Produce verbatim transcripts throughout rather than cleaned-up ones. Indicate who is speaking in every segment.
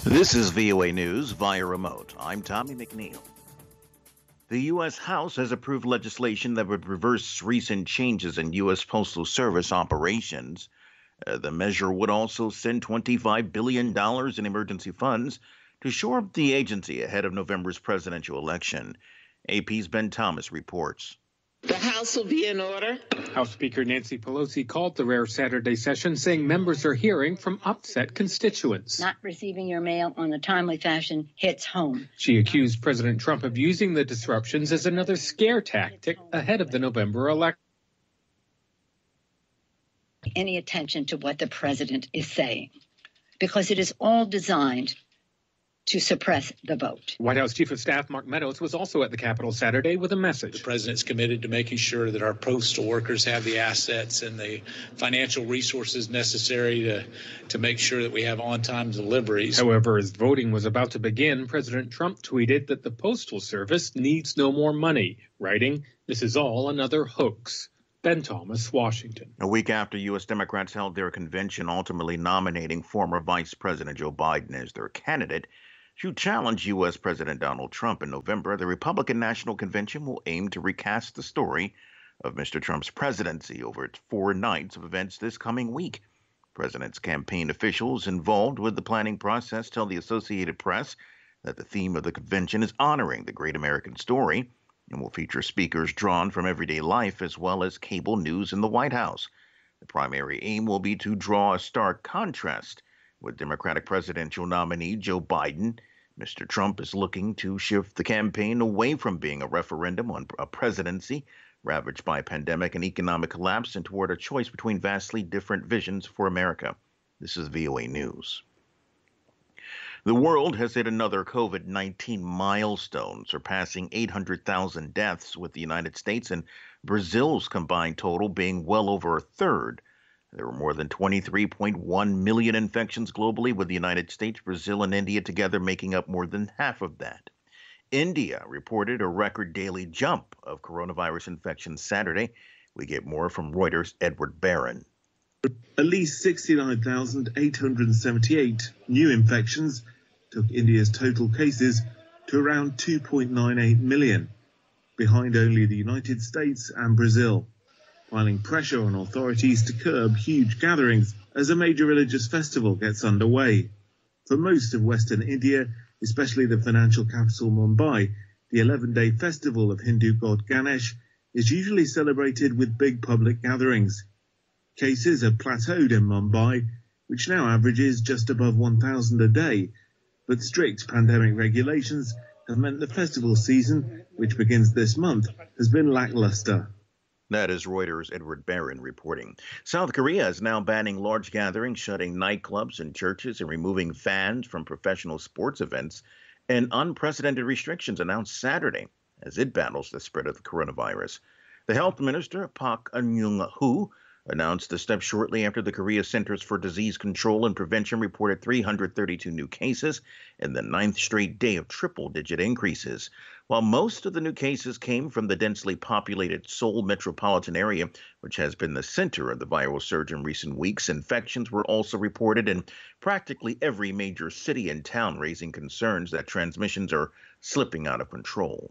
Speaker 1: This is V O A News via remote. I'm Tommy McNeil. The U S House has approved legislation that would reverse recent changes in U S Postal Service operations. Uh, the measure would also send twenty-five billion dollars in emergency funds to shore up the agency ahead of November's presidential election. A P's Ben Thomas reports.
Speaker 2: The House will be in order.
Speaker 3: House Speaker Nancy Pelosi called the rare Saturday session, saying members are hearing from upset constituents.
Speaker 4: Not receiving your mail on a timely fashion hits home.
Speaker 3: She accused President Trump of using the disruptions as another scare tactic ahead of the November election.
Speaker 4: Any attention to what the president is saying, because it is all designed to suppress the vote.
Speaker 3: White House Chief of Staff Mark Meadows was also at the Capitol Saturday with a message.
Speaker 5: The president's committed to making sure that our postal workers have the assets and the financial resources necessary to, to make sure that we have on-time deliveries.
Speaker 3: However, as voting was about to begin, President Trump tweeted that the Postal Service needs no more money, writing, "This is all another hoax." Ben Thomas, Washington.
Speaker 1: A week after U S Democrats held their convention ultimately nominating former Vice President Joe Biden as their candidate to challenge U S President Donald Trump in November, the Republican National Convention will aim to recast the story of Mister Trump's presidency over its four nights of events this coming week. President's campaign officials involved with the planning process tell the Associated Press that the theme of the convention is honoring the great American story and will feature speakers drawn from everyday life as well as cable news in the White House. The primary aim will be to draw a stark contrast with Democratic presidential nominee Joe Biden. Mister Trump is looking to shift the campaign away from being a referendum on a presidency ravaged by a pandemic and economic collapse and toward a choice between vastly different visions for America. This is V O A News. The world has hit another COVID nineteen milestone, surpassing eight hundred thousand deaths, with the United States and Brazil's combined total being well over a third. There were more than twenty-three point one million infections globally, with the United States, Brazil, and India together making up more than half of that. India reported a record daily jump of coronavirus infections Saturday. We get more from Reuters' Edward Barron.
Speaker 6: At least sixty-nine thousand eight hundred seventy-eight new infections took India's total cases to around two point nine eight million, behind only the United States and Brazil, piling pressure on authorities to curb huge gatherings as a major religious festival gets underway. For most of Western India, especially the financial capital Mumbai, the eleven-day festival of Hindu god Ganesh is usually celebrated with big public gatherings. Cases have plateaued in Mumbai, which now averages just above one thousand a day, but strict pandemic regulations have meant the festival season, which begins this month, has been lackluster.
Speaker 1: That is Reuters' Edward Barron reporting. South Korea is now banning large gatherings, shutting nightclubs and churches, and removing fans from professional sports events, and unprecedented restrictions announced Saturday as it battles the spread of the coronavirus. The health minister, Park Eun-young-ho, announced the step shortly after the Korea Centers for Disease Control and Prevention reported three hundred thirty-two new cases and the ninth straight day of triple-digit increases. While most of the new cases came from the densely populated Seoul metropolitan area, which has been the center of the viral surge in recent weeks, infections were also reported in practically every major city and town, raising concerns that transmissions are slipping out of control.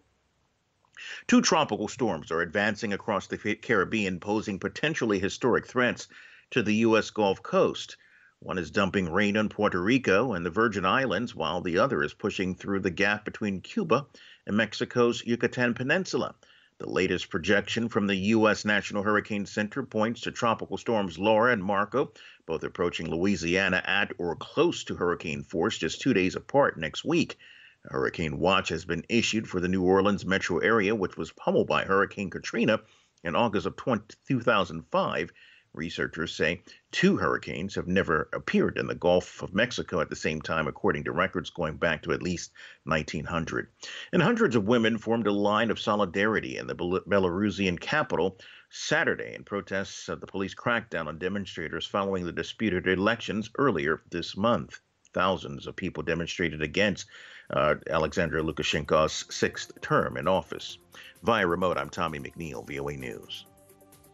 Speaker 1: Two tropical storms are advancing across the Caribbean, posing potentially historic threats to the U S Gulf Coast. One is dumping rain on Puerto Rico and the Virgin Islands, while the other is pushing through the gap between Cuba and Mexico's Yucatan Peninsula. The latest projection from the U S National Hurricane Center points to tropical storms Laura and Marco, both approaching Louisiana at or close to hurricane force just two days apart next week. A hurricane watch has been issued for the New Orleans metro area, which was pummeled by Hurricane Katrina in August of two thousand five. Researchers say two hurricanes have never appeared in the Gulf of Mexico at the same time, according to records going back to at least nineteen hundred. And hundreds of women formed a line of solidarity in the Belarusian capital Saturday in protests of the police crackdown on demonstrators following the disputed elections earlier this month. Thousands of people demonstrated against uh, Alexander Lukashenko's sixth term in office. Via remote, I'm Tommy McNeil, V O A News.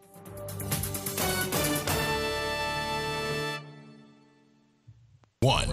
Speaker 7: One.